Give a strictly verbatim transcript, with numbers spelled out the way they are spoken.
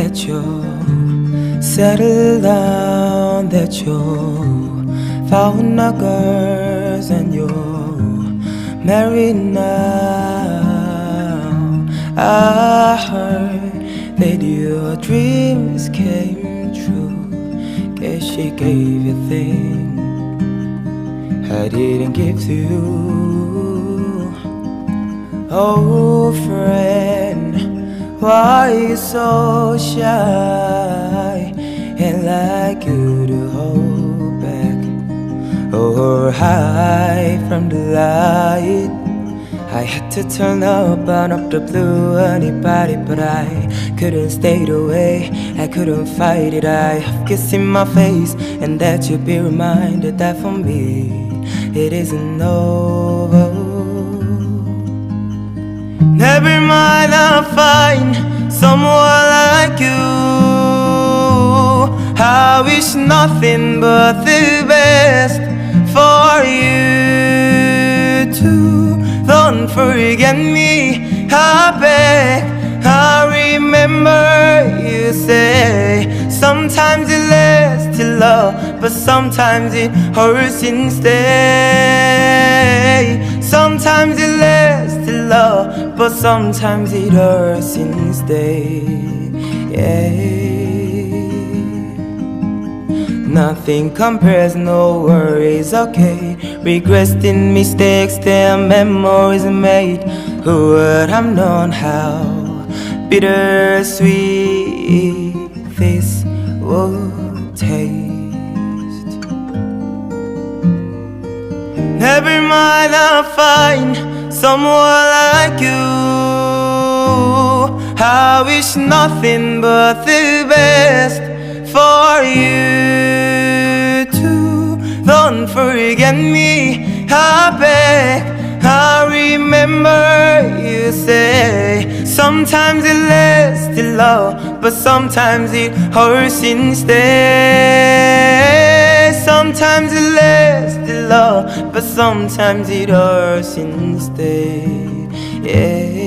that you settle down, that you found a girl and you're married now. I heard that your dreams came true. Guess she gave you things I didn't give to you. Oh friend, why you so shy and like you to hold back or hide from the light? I had to turn up, burn up the blue anybody, but I couldn't stay away, I couldn't fight it. I have kissed in my face, and that you'd be reminded that for me it isn't over. Never mind, I'll find someone like you. I wish nothing but the best for you too. Don't forget me, I beg. I remember you say sometimes it lasts to love, but sometimes it hurts instead. Sometimes it lasts to love, but sometimes it hurts instead. Yeah. Nothing compares, no worries, okay. Regrets and mistakes, their memories made. Who would have known how bittersweet this would taste? Never mind, I'll find someone like you. I wish nothing but the best for you too. Don't forget me, I beg. I remember you say sometimes it lasts to love, but sometimes it hurts instead. Sometimes it lasts to love, but sometimes it hurts instead. Yeah.